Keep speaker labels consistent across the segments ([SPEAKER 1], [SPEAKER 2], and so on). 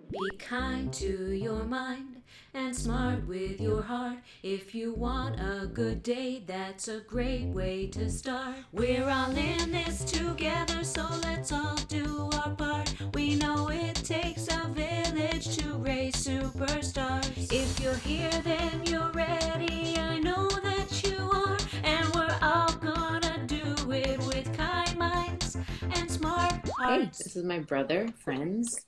[SPEAKER 1] Be kind to your mind and smart with your heart. If you want a good day, that's a great way to start. We're all in this together, so let's all do our part. We know it takes a village to raise superstars. If you're here, then you're ready. I know that you are, and we're all gonna do it with kind minds and smart
[SPEAKER 2] Hey,
[SPEAKER 1] hearts.
[SPEAKER 2] this is my brother, friends.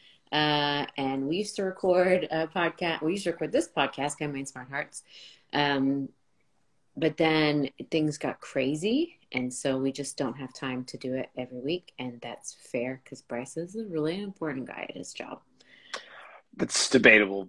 [SPEAKER 2] And we used to record a podcast. We used to record this podcast, Kind Mind Smart Hearts. Um, but then things got crazy. And so we just don't have time to do it every week. And that's fair because Bryce is a really important guy at his job.
[SPEAKER 3] That's debatable.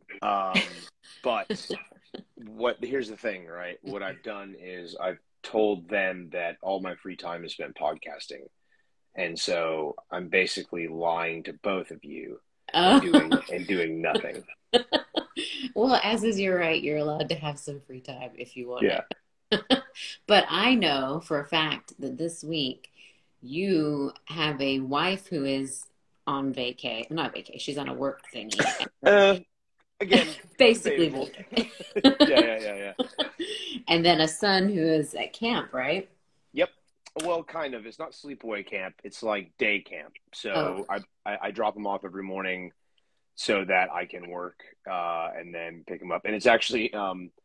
[SPEAKER 3] But here's the thing, right? What I've done is I've told them that all my free time is spent podcasting. And so I'm basically lying to both of you and doing nothing.
[SPEAKER 2] Well, as is your right, you're allowed to have some free time if you want
[SPEAKER 3] Yeah.
[SPEAKER 2] it. But I know for a fact that this week you have a wife who is on vacay. Not vacay, she's on a work thingy.
[SPEAKER 3] Again,
[SPEAKER 2] Basically
[SPEAKER 3] debatable.
[SPEAKER 2] vacay.
[SPEAKER 3] Yeah.
[SPEAKER 2] And then a son who is at camp, right?
[SPEAKER 3] Yep. Well, kind of. It's not sleepaway camp. It's like day camp. So I drop him off every morning so that I can work and then pick him up. And it's actually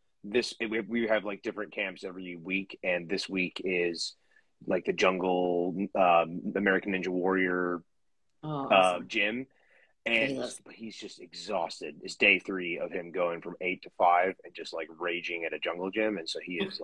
[SPEAKER 3] we have like different camps every week, and this week is like the jungle American Ninja Warrior
[SPEAKER 2] Awesome.
[SPEAKER 3] gym. And he's just exhausted. It's day 3 of him going from 8 to 5 and just like raging at a jungle gym. And so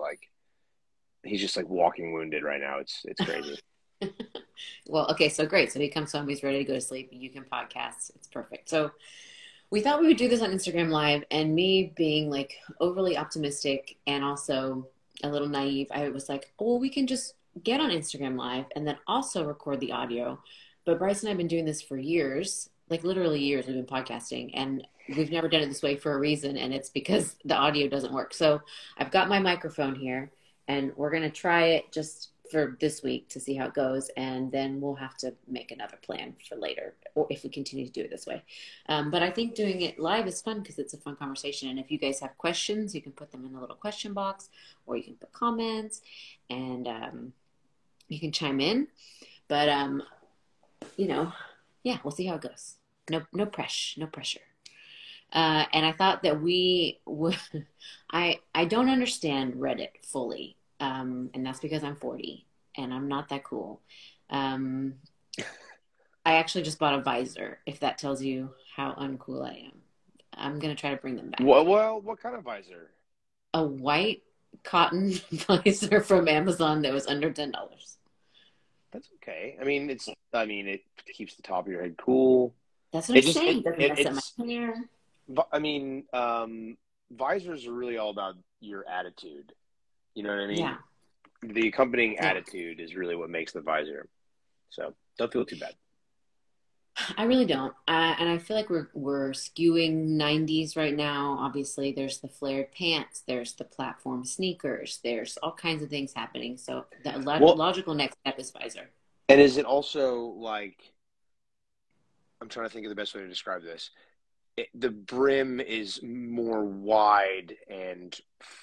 [SPEAKER 3] he's just like walking wounded right now. It's crazy.
[SPEAKER 2] Well, okay, so great. So he comes home, he's ready to go to sleep. You can podcast. It's perfect. So we thought we would do this on Instagram Live, and me being like overly optimistic and also a little naive, I was like, well, we can just get on Instagram Live and then also record the audio. But Bryce and I have been doing this for years, like literally years. We've been podcasting, and we've never done it this way for a reason, and it's because the audio doesn't work. So I've got my microphone here, and we're going to try it just for this week to see how it goes, and then we'll have to make another plan for later, or if we continue to do it this way. But I think doing it live is fun because it's a fun conversation, and if you guys have questions, you can put them in the little question box, or you can put comments, and you can chime in. But yeah, we'll see how it goes. No pressure. And I thought that we would. I don't understand Reddit fully, and that's because I'm 40 and I'm not that cool. I actually just bought a visor. If that tells you how uncool I am, I'm gonna try to bring them back.
[SPEAKER 3] Well, what kind of visor?
[SPEAKER 2] A white cotton visor from Amazon that was under $10.
[SPEAKER 3] That's okay. I mean, it keeps the top of your head cool.
[SPEAKER 2] That's what I'm saying. Doesn't mess up my hair.
[SPEAKER 3] I mean, visors are really all about your attitude. You know what I mean?
[SPEAKER 2] Yeah.
[SPEAKER 3] The accompanying attitude is really what makes the visor. So don't feel too bad.
[SPEAKER 2] I really don't. And I feel like we're skewing 90s right now. Obviously, there's the flared pants, there's the platform sneakers, there's all kinds of things happening. So the logical next step is visor.
[SPEAKER 3] And is it also like, I'm trying to think of the best way to describe this. The brim is more wide and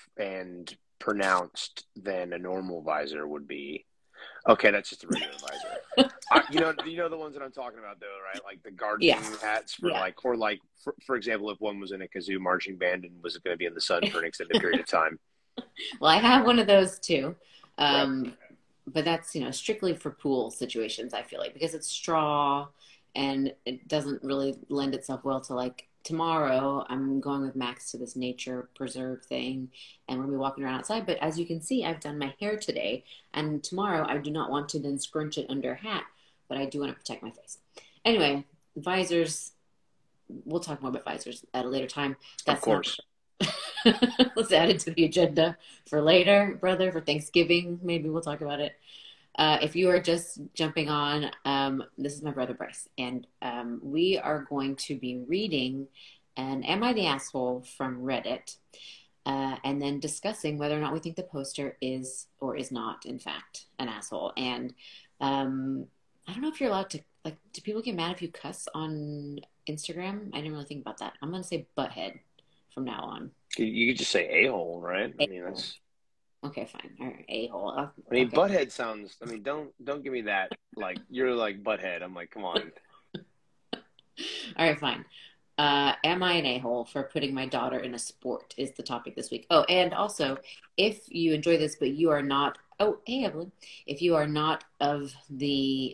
[SPEAKER 3] pronounced than a normal visor would be. Okay, that's just a regular visor. You know the ones that I'm talking about, though, right? Like the gardening hats for example, if one was in a kazoo marching band and was going to be in the sun for an extended period of time.
[SPEAKER 2] Well, I have one of those too,
[SPEAKER 3] Right.
[SPEAKER 2] but that's strictly for pool situations. I feel like because it's straw and it doesn't really lend itself well to like. Tomorrow, I'm going with Max to this nature preserve thing, and we'll be walking around outside. But as you can see, I've done my hair today, and tomorrow I do not want to then scrunch it under a hat, but I do want to protect my face. Anyway, visors, we'll talk more about visors at a later time.
[SPEAKER 3] Of course.
[SPEAKER 2] Let's add it to the agenda for later, brother, for Thanksgiving. Maybe we'll talk about it. If you are just jumping on, this is my brother Bryce, and we are going to be reading an Am I the Asshole from Reddit, and then discussing whether or not we think the poster is or is not, in fact, an asshole. And I don't know if you're allowed to, like, do people get mad if you cuss on Instagram? I didn't really think about that. I'm going to say butthead from now on.
[SPEAKER 3] You could just say a-hole, right? I mean,
[SPEAKER 2] A-hole.
[SPEAKER 3] that's.
[SPEAKER 2] Okay, fine. All right, a-hole.
[SPEAKER 3] I mean,
[SPEAKER 2] Okay.
[SPEAKER 3] butthead sounds. I mean, don't give me that. Like you're like butthead. I'm like, come on.
[SPEAKER 2] All right, fine. Am I an a-hole for putting my daughter in a sport is the topic this week. Oh, and also, if you enjoy this, but you are not, oh, hey, Evelyn, if you are not of the,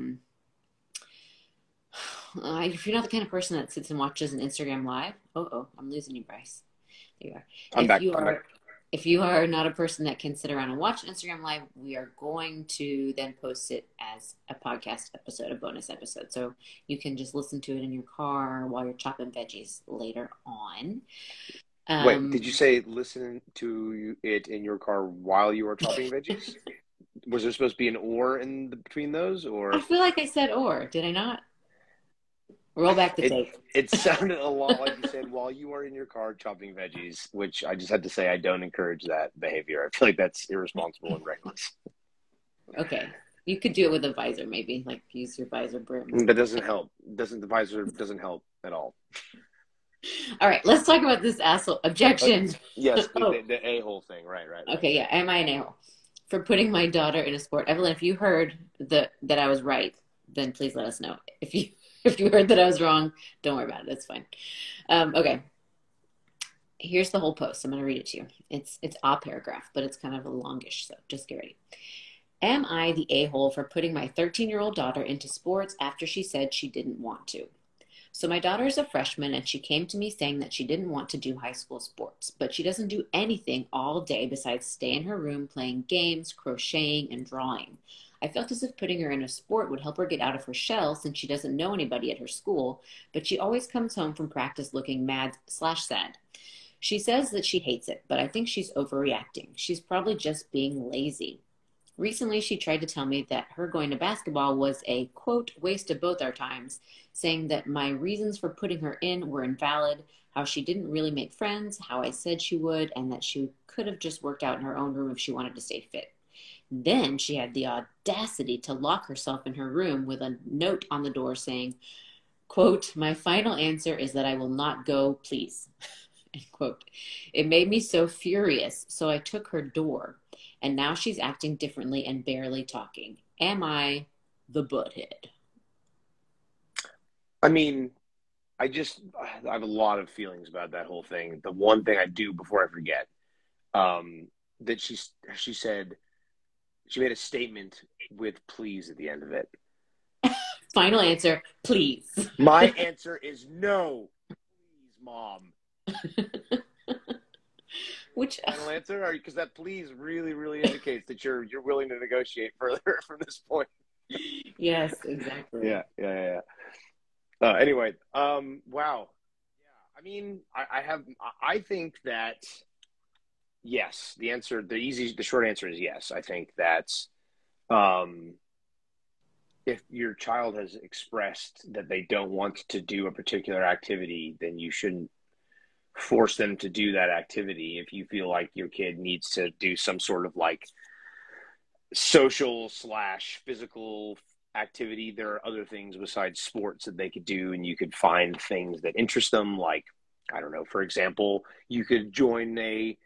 [SPEAKER 2] if you're not the kind of person that sits and watches an Instagram live, I'm losing you, Bryce. There you are.
[SPEAKER 3] I'm
[SPEAKER 2] If
[SPEAKER 3] back.
[SPEAKER 2] you
[SPEAKER 3] I'm back.
[SPEAKER 2] are if you are not a person that can sit around and watch Instagram live, we are going to then post it as a podcast episode, a bonus episode. So you can just listen to it in your car while you're chopping veggies later on.
[SPEAKER 3] Wait, did you say listen to it in your car while you were chopping veggies? Was there supposed to be an or between those,
[SPEAKER 2] I
[SPEAKER 3] or
[SPEAKER 2] feel like I said or, did I not? Roll back the
[SPEAKER 3] it?
[SPEAKER 2] tape.
[SPEAKER 3] It sounded a lot like you said while you are in your car chopping veggies, which I just had to say I don't encourage that behavior. I feel like that's irresponsible and reckless.
[SPEAKER 2] Okay. You could do it with a visor, maybe, like use your visor brim.
[SPEAKER 3] That doesn't help. The visor doesn't help at all.
[SPEAKER 2] All right, let's talk about this asshole objection.
[SPEAKER 3] Yes,
[SPEAKER 2] Oh,
[SPEAKER 3] the a-hole thing. Right.
[SPEAKER 2] okay, yeah. Am I an a-hole for putting my daughter in a sport? Evelyn, if you heard that I was right, then please let us know. If you heard that I was wrong, don't worry about it. That's fine. Okay. Here's the whole post. I'm going to read it to you. It's a paragraph, but it's kind of a longish, so just get ready. Am I the a-hole for putting my 13-year-old daughter into sports after she said she didn't want to? So my daughter is a freshman and she came to me saying that she didn't want to do high school sports, but she doesn't do anything all day besides stay in her room playing games, crocheting, and drawing. I felt as if putting her in a sport would help her get out of her shell since she doesn't know anybody at her school, but she always comes home from practice looking mad/sad. She says that she hates it, but I think she's overreacting. She's probably just being lazy. Recently, she tried to tell me that her going to basketball was a, quote, waste of both our times, saying that my reasons for putting her in were invalid, how she didn't really make friends, how I said she would, and that she could have just worked out in her own room if she wanted to stay fit. Then she had the audacity to lock herself in her room with a note on the door saying, quote, my final answer is that I will not go, please. End quote. It made me so furious, so I took her door. And now she's acting differently and barely talking. Am I the butthead?
[SPEAKER 3] I mean, I have a lot of feelings about that whole thing. The one thing I do before I forget, that she said she made a statement with please at the end of it.
[SPEAKER 2] Final answer, please.
[SPEAKER 3] My answer is no. Please, Mom.
[SPEAKER 2] Which
[SPEAKER 3] final answer? Because that please really, really indicates that you're willing to negotiate further from this point.
[SPEAKER 2] Yes, exactly.
[SPEAKER 3] Yeah. Anyway, wow. Yeah, I mean, I think that yes. The short answer is yes. I think that if your child has expressed that they don't want to do a particular activity, then you shouldn't force them to do that activity. If you feel like your kid needs to do some sort of like social/physical activity, there are other things besides sports that they could do, and you could find things that interest them. Like, I don't know, for example, you could join a,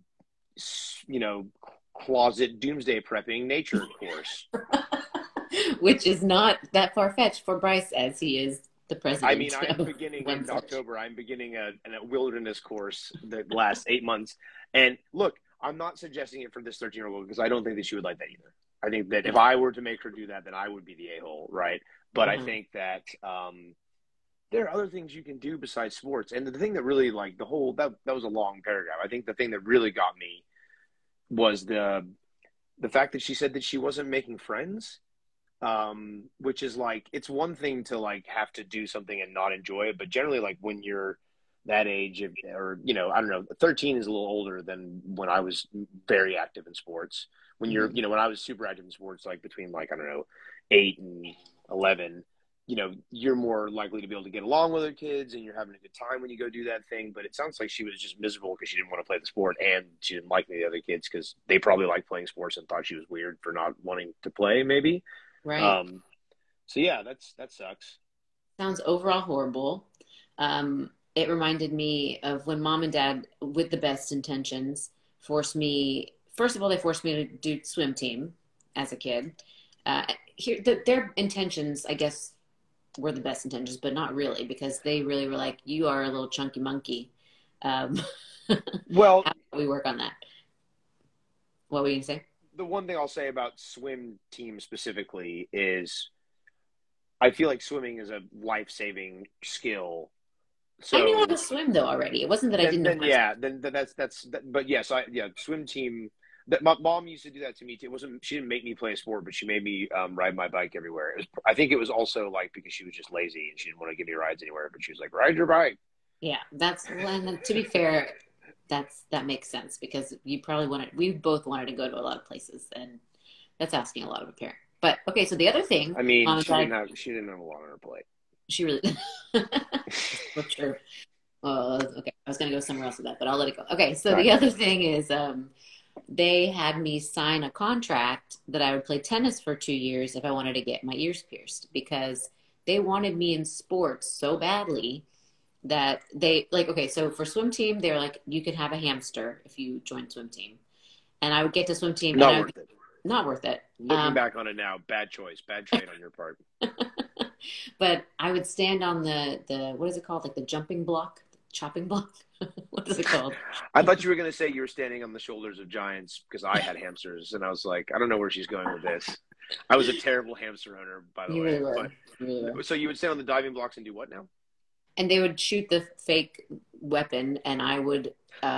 [SPEAKER 3] closet doomsday prepping nature course.
[SPEAKER 2] Which is not that far-fetched for Bryce, as he is the president.
[SPEAKER 3] I mean, I'm beginning in October. I'm beginning a wilderness course that lasts 8 months. And look, I'm not suggesting it for this 13-year-old because I don't think that she would like that either. I think that if I were to make her do that, then I would be the a-hole, right? But I think that there are other things you can do besides sports. And the thing that really, like, that was a long paragraph. I think the thing that really got me was the fact that she said that she wasn't making friends. Which is like, it's one thing to like have to do something and not enjoy it, but generally like when you're that age or, I don't know, 13 is a little older than when I was very active in sports. When you're, when I was super active in sports, like between like, I don't know, 8 and 11, you're more likely to be able to get along with other kids and you're having a good time when you go do that thing. But it sounds like she was just miserable because she didn't want to play the sport and she didn't like the other kids because they probably liked playing sports and thought she was weird for not wanting to play, maybe.
[SPEAKER 2] Right.
[SPEAKER 3] So yeah, that sucks.
[SPEAKER 2] Sounds overall horrible. It reminded me of when mom and dad, with the best intentions, forced me. First of all, they forced me to do swim team as a kid. Their intentions, I guess, were the best intentions, but not really, because they really were like, "You are a little chunky monkey." Um,
[SPEAKER 3] Well,
[SPEAKER 2] how do we work on that? What were you gonna say?
[SPEAKER 3] the one thing I'll say about swim team specifically is I feel like swimming is a life-saving skill.
[SPEAKER 2] I knew how
[SPEAKER 3] So
[SPEAKER 2] to swim though already. It wasn't that I didn't know
[SPEAKER 3] then
[SPEAKER 2] how to.
[SPEAKER 3] yeah, then that's that, but yes, swim team. That my mom used to do that to me too. It wasn't she didn't make me play a sport, but she made me ride my bike everywhere. I think it was also like because she was just lazy and she didn't want to give me rides anywhere, but she was like, "Ride your bike."
[SPEAKER 2] Yeah, and to be fair, that makes sense because we both wanted to go to a lot of places, and that's asking a lot of a parent. But okay, so the other thing,
[SPEAKER 3] I mean,
[SPEAKER 2] mom and dad,
[SPEAKER 3] she didn't have a lot on her plate.
[SPEAKER 2] she really, for sure. Okay, I was gonna go somewhere else with that, but I'll let it go. Okay, so
[SPEAKER 3] Right.
[SPEAKER 2] the other thing is, they had me sign a contract that I would play tennis for 2 years if I wanted to get my ears pierced because they wanted me in sports so badly that they like, okay, so for swim team, they're like, you can have a hamster if you join swim team. And I would get to swim team and
[SPEAKER 3] Not
[SPEAKER 2] I would,
[SPEAKER 3] worth it.
[SPEAKER 2] not worth it.
[SPEAKER 3] Looking back on it now, bad choice, bad trade on your part.
[SPEAKER 2] But I would stand on the what is it called? Like the jumping block, chopping block. What is it called?
[SPEAKER 3] I thought you were going to say you were standing on the shoulders of giants because I had hamsters, and I was like, I don't know where she's going with this. I was a terrible hamster owner, by the
[SPEAKER 2] You
[SPEAKER 3] way.
[SPEAKER 2] really were.
[SPEAKER 3] But
[SPEAKER 2] You really were.
[SPEAKER 3] so you would stand on the diving blocks and do what now?
[SPEAKER 2] And they would shoot the fake weapon, and I would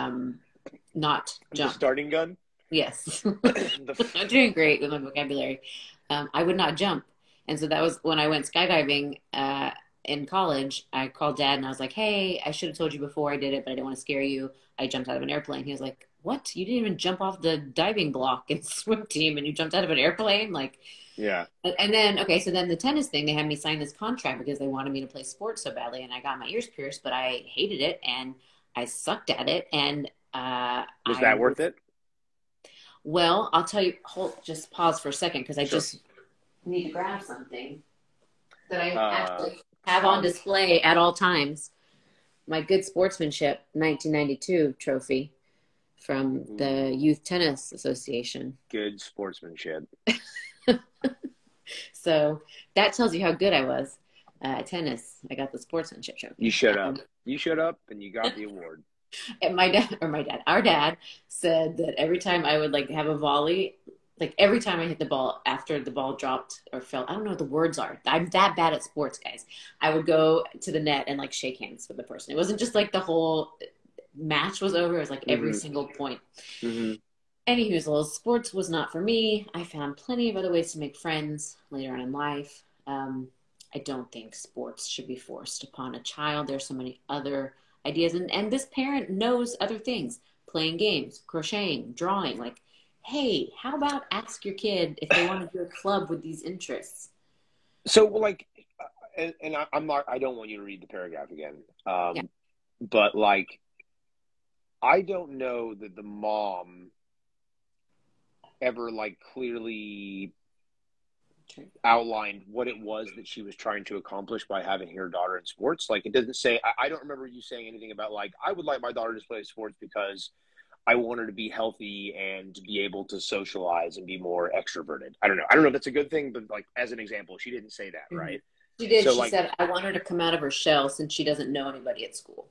[SPEAKER 2] not
[SPEAKER 3] The
[SPEAKER 2] jump.
[SPEAKER 3] starting gun.
[SPEAKER 2] Yes,
[SPEAKER 3] The
[SPEAKER 2] I'm doing great with my vocabulary. I would not jump, and so that was when I went skydiving in college. I called dad and I was like, "Hey, I should have told you before I did it, but I didn't want to scare you. I jumped out of an airplane." He was like, "What? You didn't even jump off the diving block in swim team, and you jumped out of an airplane?" Like,
[SPEAKER 3] yeah.
[SPEAKER 2] and then okay, so then the tennis thing, they had me sign this contract because they wanted me to play sports so badly, and I got my ears pierced, but I hated it and I sucked at it, and
[SPEAKER 3] Was that worth it?
[SPEAKER 2] well, I'll tell you. Just pause for a second because I
[SPEAKER 3] Sure.
[SPEAKER 2] just need to grab something that I
[SPEAKER 3] Uh,
[SPEAKER 2] actually have on display at all times. My good sportsmanship 1992 trophy from the Youth Tennis Association.
[SPEAKER 3] Good sportsmanship.
[SPEAKER 2] So that tells you how good I was at tennis. I got the sportsmanship trophy.
[SPEAKER 3] You showed up. You showed up, and you got the award.
[SPEAKER 2] And our dad said that every time I would like have a volley, like every time I hit the ball after the ball dropped or fell, I don't know what the words are. I'm that bad at sports, guys. I would go to the net and like shake hands with the person. It wasn't just like the whole match was over. It was like every single point.
[SPEAKER 3] Mm-hmm.
[SPEAKER 2] Anywho, sports was not for me. I found plenty of other ways to make friends later on in life. I don't think sports should be forced upon a child. There's so many other ideas. And this parent knows other things, playing games, crocheting, drawing. Like, hey, how about ask your kid if they want to do a club with these interests?
[SPEAKER 3] So, like, and I'm not. I don't want you to read the paragraph again.
[SPEAKER 2] Yeah.
[SPEAKER 3] But like, I don't know that the mom ever like clearly outlined what it was that she was trying to accomplish by having her daughter in sports. Like, it doesn't say. I don't remember you saying anything about like I would like my daughter to play sports because I want her to be healthy and to be able to socialize and be more extroverted. I don't know. I don't know if that's a good thing, but like as an example, she didn't say that, right?
[SPEAKER 2] She did.
[SPEAKER 3] So,
[SPEAKER 2] She
[SPEAKER 3] like,
[SPEAKER 2] said, I want her to come out of her shell since she doesn't know anybody at school.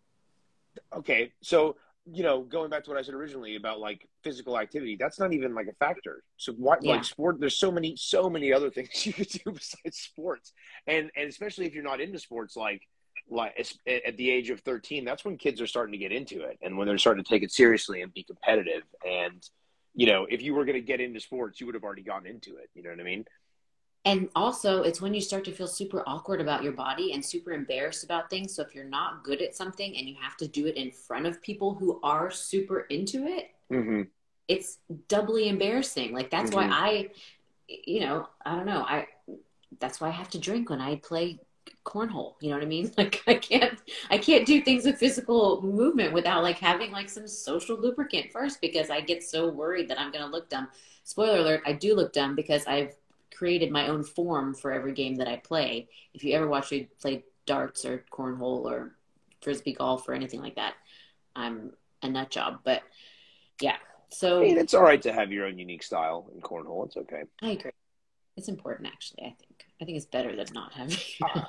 [SPEAKER 3] okay, so going back to what I said originally about like physical activity, that's not even like a factor. So why
[SPEAKER 2] Yeah.
[SPEAKER 3] like sport? There's so many other things you could do besides sports, and especially if you're not into sports, like at the age of 13, that's when kids are starting to get into it, and when they're starting to take it seriously and be competitive. And if you were going to get into sports, you would have already gotten into it. You know what I mean?
[SPEAKER 2] And also, it's when you start to feel super awkward about your body and super embarrassed about things. So if you're not good at something and you have to do it in front of people who are super into it,
[SPEAKER 3] Mm-hmm.
[SPEAKER 2] it's doubly embarrassing. Like that's why I don't know. That's why I have to drink when I play cornhole. You know what I mean? Like I can't do things with physical movement without like having like some social lubricant first because I get so worried that I'm going to look dumb. Spoiler alert, I do look dumb because I've created my own form for every game that I play. If you ever watch me play darts or cornhole or frisbee golf or anything like that, I'm a nut job. But yeah, so
[SPEAKER 3] I mean, it's all right to have your own unique style in cornhole. It's okay.
[SPEAKER 2] I agree. It's important, actually. I think it's better than not having.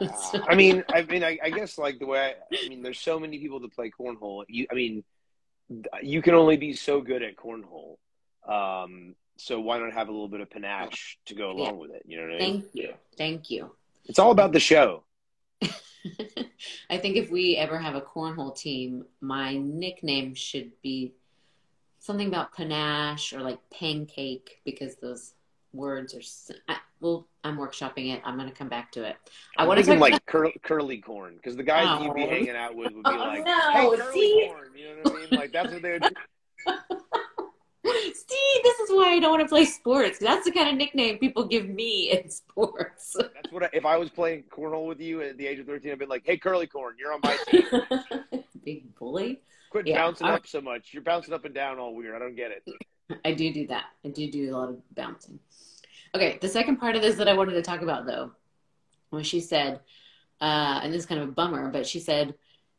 [SPEAKER 3] I guess like the way there's so many people that play cornhole. You can only be so good at cornhole. So why not have a little bit of panache to go along with it? You know what I mean?
[SPEAKER 2] Thank you.
[SPEAKER 3] It's all about the show.
[SPEAKER 2] I think if we ever have a cornhole team, my nickname should be something about panache or like pancake, because those words are. I'm workshopping it. I'm going to come back to it. I want to
[SPEAKER 3] think like curly corn, because the guys that you'd be hanging out with would be like, "Hey, curly corn," you know what I mean? Like that's what they would do.
[SPEAKER 2] See, this is why I don't want to play sports. That's the kind of nickname people give me in sports.
[SPEAKER 3] That's what if I was playing cornhole with you at the age of 13, I'd be like, "Hey, curly corn, you're on my team."
[SPEAKER 2] Big bully.
[SPEAKER 3] Quit bouncing up so much. You're bouncing up and down all weird. I don't get it.
[SPEAKER 2] I do that. I do a lot of bouncing. Okay, the second part of this that I wanted to talk about, though, was she said, and this is kind of a bummer, but she said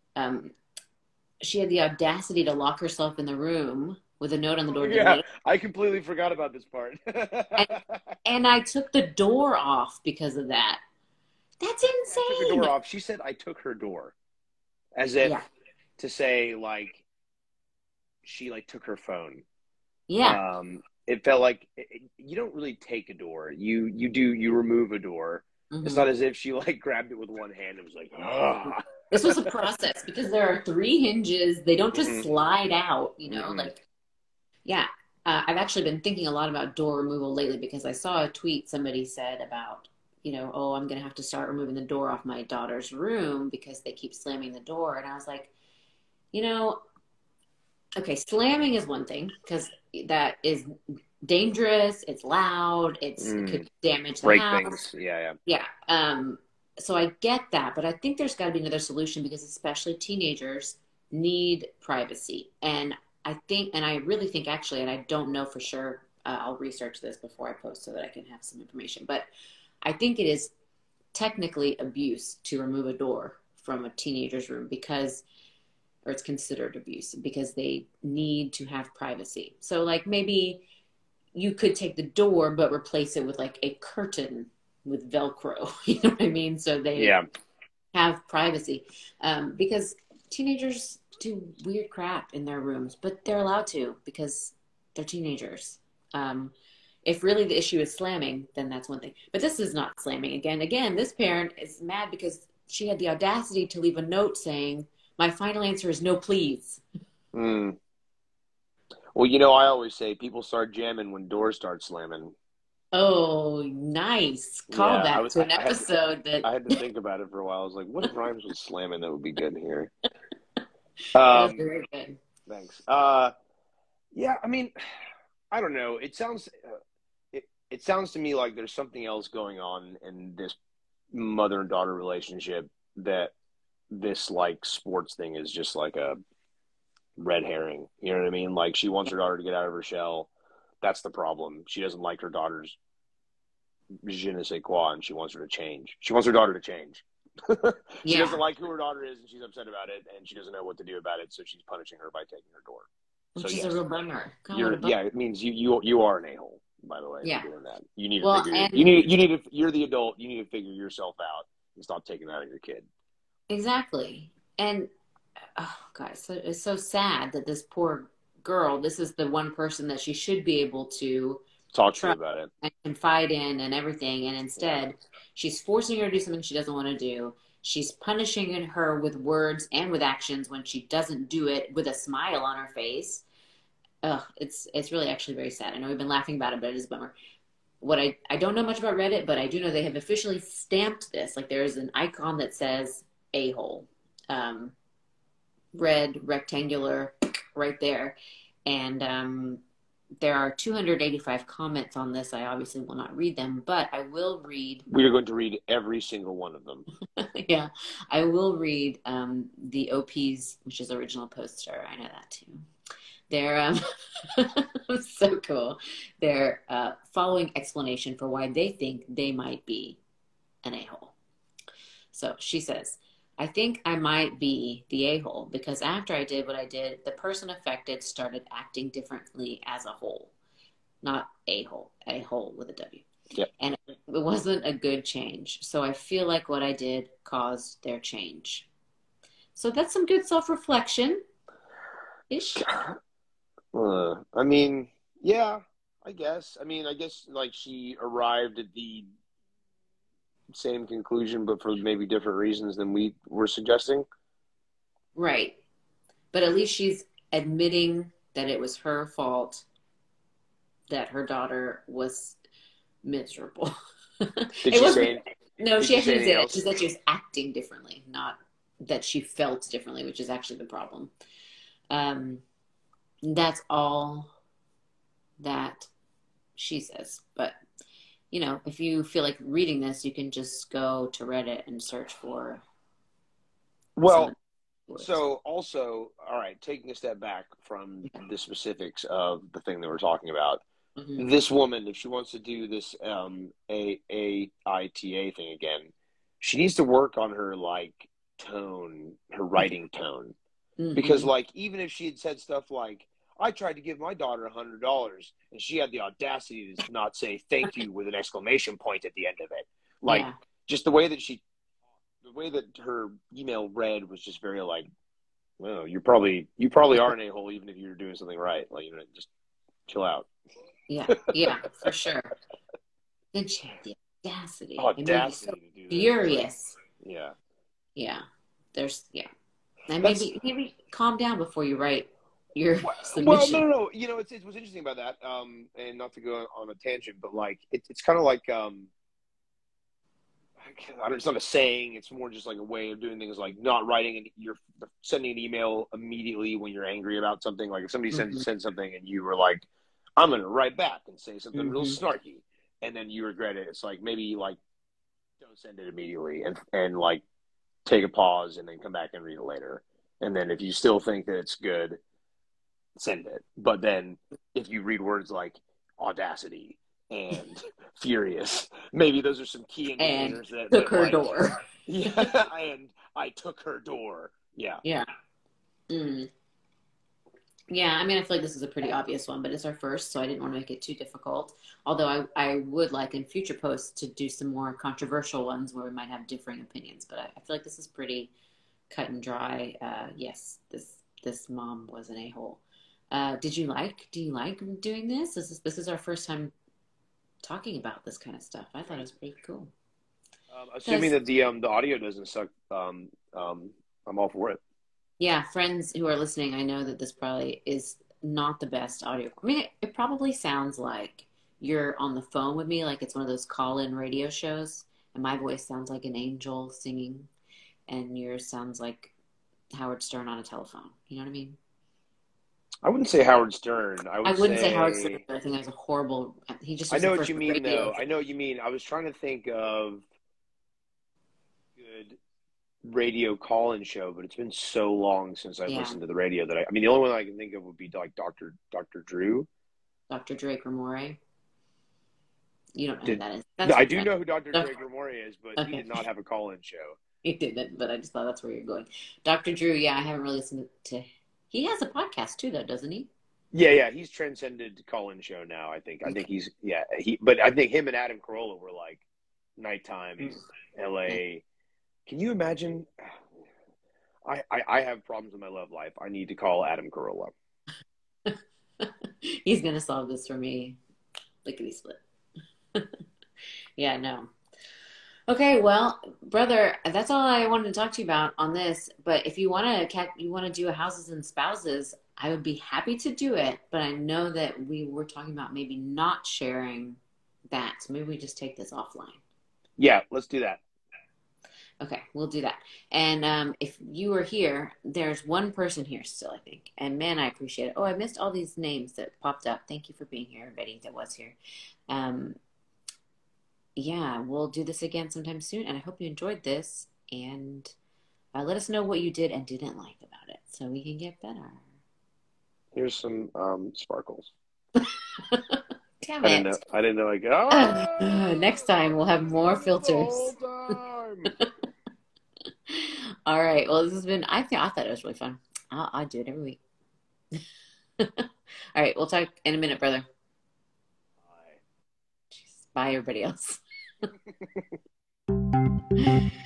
[SPEAKER 2] she had the audacity to lock herself in the room with a note on the door.
[SPEAKER 3] Yeah, I completely forgot about this part.
[SPEAKER 2] and I took the door off because of that. That's insane.
[SPEAKER 3] I took her door off. She said I took her door, as if to say like she like took her phone.
[SPEAKER 2] Yeah.
[SPEAKER 3] It felt like you don't really take a door. You remove a door. Mm-hmm. It's not as if she like grabbed it with one hand and was like, "Ah."
[SPEAKER 2] This was a process, because there are 3 hinges. They don't just slide out, you know, like, yeah. I've actually been thinking a lot about door removal lately, because I saw a tweet somebody said about, you know, oh, I'm going to have to start removing the door off my daughter's room because they keep slamming the door. And I was like, you know, okay, slamming is one thing, because that is dangerous. It's loud. It could damage the house.
[SPEAKER 3] Things. Yeah.
[SPEAKER 2] So I get that, but I think there's got to be another solution, because especially teenagers need privacy. And I really think actually, and I don't know for sure, I'll research this before I post so that I can have some information, but I think it is technically abuse to remove a door from a teenager's room, or it's considered abuse because they need to have privacy. So like maybe you could take the door, but replace it with like a curtain with Velcro, you know what I mean? So they have privacy, because teenagers do weird crap in their rooms, but they're allowed to because they're teenagers. If really the issue is slamming, then that's one thing. But this is not slamming. Again, this parent is mad because she had the audacity to leave a note saying, "My final answer is no, please."
[SPEAKER 3] Well, you know, I always say people start jamming when doors start slamming.
[SPEAKER 2] Oh, nice. Call back to an episode that
[SPEAKER 3] I had to think about it for a while. I was like, what rhymes with slamming that would be good here?
[SPEAKER 2] That was very good.
[SPEAKER 3] Thanks. Yeah, I mean, I don't know. It sounds it sounds to me like there's something else going on in this mother and daughter relationship, that this like sports thing is just like a red herring. You know what I mean? Like she wants her daughter to get out of her shell. That's the problem. She doesn't like her daughter's je ne sais quoi, and she wants her to change. She wants her daughter to change. She doesn't like who her daughter is, and she's upset about it, and she doesn't know what to do about it, so she's punishing her by taking her door.
[SPEAKER 2] Which is a real bummer.
[SPEAKER 3] It means you are an a-hole, by the way.
[SPEAKER 2] Yeah.
[SPEAKER 3] For doing that. You need to you're the adult. You need to figure yourself out and stop taking that out of your kid.
[SPEAKER 2] Exactly. And oh guys, it's so sad that this poor girl, this is the one person that she should be able to
[SPEAKER 3] talk to about it
[SPEAKER 2] and confide in and everything, and instead she's forcing her to do something she doesn't want to do. She's punishing her with words and with actions when she doesn't do it with a smile on her face. It's really actually very sad. I know we've been laughing about it, but it is a bummer. What I don't know much about Reddit, but I do know they have officially stamped this. Like there is an icon that says a-hole, red rectangular right there, and there are 285 comments on this. I obviously will not read them, but I will read.
[SPEAKER 3] We are going to read every single one of them.
[SPEAKER 2] Yeah, I will read the OP's, which is original poster. I know that too. They're so cool. They're following explanation for why they think they might be an a-hole. So she says, I think I might be the a-hole because after I did what I did, the person affected started acting differently as a whole. Not a-hole, a hole with a W.
[SPEAKER 3] Yep.
[SPEAKER 2] And it wasn't a good change. So I feel like what I did caused their change. So that's some good self-reflection-ish.
[SPEAKER 3] I mean, yeah, I guess. I mean, I guess like she arrived at the same conclusion, but for maybe different reasons than we were suggesting.
[SPEAKER 2] Right. But at least she's admitting that it was her fault that her daughter was miserable.
[SPEAKER 3] Did she say?
[SPEAKER 2] No, she actually
[SPEAKER 3] anything
[SPEAKER 2] said
[SPEAKER 3] else?
[SPEAKER 2] she said she was acting differently, not that she felt differently, which is actually the problem. That's all that she says. But, you know, if you feel like reading this, you can just go to Reddit and search for.
[SPEAKER 3] Well, so also, all right, taking a step back from the specifics of the thing that we're talking about, this woman, if she wants to do this AITA thing again, she needs to work on her like tone, her writing tone, because like even if she had said stuff like, I tried to give my daughter $100 and she had the audacity to not say thank you with an exclamation point at the end of it, like just the way that her email read was just very like, well, you probably are an a-hole even if you're doing something right, like, you know, just chill out.
[SPEAKER 2] Yeah, for sure. Then she had the audacity
[SPEAKER 3] to do that.
[SPEAKER 2] Furious.
[SPEAKER 3] Yeah.
[SPEAKER 2] There's and maybe calm down before you write your submission.
[SPEAKER 3] Well, no. You know, it's what's interesting about that, and not to go on a tangent, but like it's kind of like it's not a saying. It's more just like a way of doing things, like not writing and you're sending an email immediately when you're angry about something. Like if somebody sends something and you were like, I'm going to write back and say something real snarky, and then you regret it. It's like maybe like don't send it immediately and like take a pause and then come back and read it later. And then if you still think that it's good, send it. But then if you read words like audacity and furious, maybe those are some key indicators
[SPEAKER 2] and took her door.
[SPEAKER 3] Yeah, and I took her door. Yeah.
[SPEAKER 2] Yeah, I mean, I feel like this is a pretty obvious one, but it's our first, so I didn't want to make it too difficult. Although I would like in future posts to do some more controversial ones where we might have differing opinions. But I feel like this is pretty cut and dry. Yes, this mom was an a-hole. Do you like doing this? This is our first time talking about this kind of stuff. I thought it was pretty cool.
[SPEAKER 3] Assuming that the audio doesn't suck, I'm all for it.
[SPEAKER 2] Yeah, friends who are listening, I know that this probably is not the best audio. I mean, it probably sounds like you're on the phone with me, like it's one of those call-in radio shows, and my voice sounds like an angel singing, and yours sounds like Howard Stern on a telephone. You know what I mean?
[SPEAKER 3] I wouldn't say Howard Stern. I wouldn't say
[SPEAKER 2] Howard Stern. I think that's a horrible. He just.
[SPEAKER 3] I know what you mean, though. I know what you mean. I was trying to think of good radio call-in show, but it's been so long since I've listened to the radio that I mean, the only one I can think of would be like Dr. Drew. Dr.
[SPEAKER 2] Drake Ramore. You don't know who that is.
[SPEAKER 3] No, I do know who Dr. Drake Ramore is, but he did not have a call-in show.
[SPEAKER 2] He didn't, but I just thought that's where you're going. Dr. Drew, I haven't really listened to. He has a podcast too, though, doesn't he?
[SPEAKER 3] Yeah, he's transcended call-in show now. I think he's but I think him and Adam Carolla were like nighttime LA. Can you imagine? I have problems with my love life. I need to call Adam Carolla.
[SPEAKER 2] He's gonna solve this for me. Lickety split. Yeah, no. Okay, well, brother, that's all I wanted to talk to you about on this. But if you want to do a houses and spouses, I would be happy to do it. But I know that we were talking about maybe not sharing that. So maybe we just take this offline.
[SPEAKER 3] Yeah, let's do that.
[SPEAKER 2] Okay, we'll do that. And if you were here, there's one person here still, I think. And man, I appreciate it. Oh, I missed all these names that popped up. Thank you for being here, everybody that was here. Yeah, we'll do this again sometime soon. And I hope you enjoyed this. And let us know what you did and didn't like about it so we can get better.
[SPEAKER 3] Here's some sparkles.
[SPEAKER 2] Damn it.
[SPEAKER 3] I didn't know. Like, oh,
[SPEAKER 2] Next time we'll have more filters. All right. Well, this has been, I thought it was really fun. I'll do it every week. All right. We'll talk in a minute, brother. Bye, everybody else.